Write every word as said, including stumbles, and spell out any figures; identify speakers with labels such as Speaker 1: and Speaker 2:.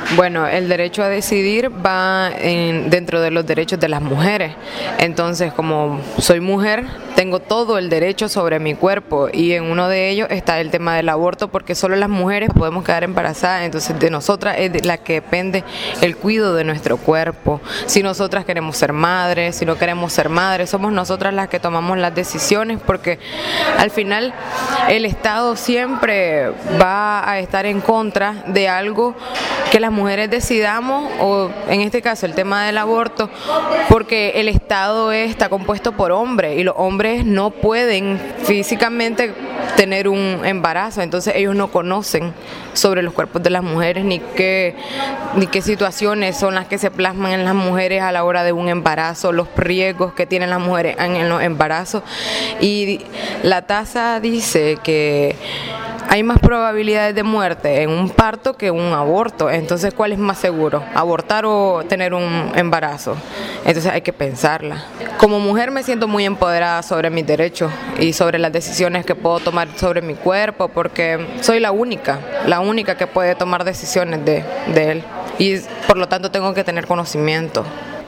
Speaker 1: Bueno, el derecho a decidir va en- dentro de los derechos de las mujeres. Entonces, como soy mujer, tengo todo el derecho sobre mi cuerpo y en uno de ellos está el tema del aborto, porque solo las mujeres podemos quedar embarazadas. Entonces, de nosotras es de la que depende el cuidado de nuestro cuerpo. Si nosotras queremos ser madres, si no queremos ser madres, somos nosotras las que tomamos las decisiones, porque al final el Estado siempre va a estar en contra de algo que las mujeres decidamos, o en este caso el tema del aborto, porque el Estado está compuesto por hombres y los hombres no pueden físicamente tener un embarazo, entonces ellos no conocen sobre los cuerpos de las mujeres ni qué, ni qué situaciones son las que se plasman en las mujeres a la hora de un embarazo, los riesgos que tienen las mujeres en, en los embarazos. Y la tasa dice que hay más probabilidades de muerte en un parto que en un aborto. Entonces, ¿cuál es más seguro? ¿Abortar o tener un embarazo? Entonces hay que pensarla. Como mujer me siento muy empoderada sobre mis derechos y sobre las decisiones que puedo tomar sobre mi cuerpo, porque soy la única, la única que puede tomar decisiones de, de él. Y por lo tanto tengo que tener conocimiento.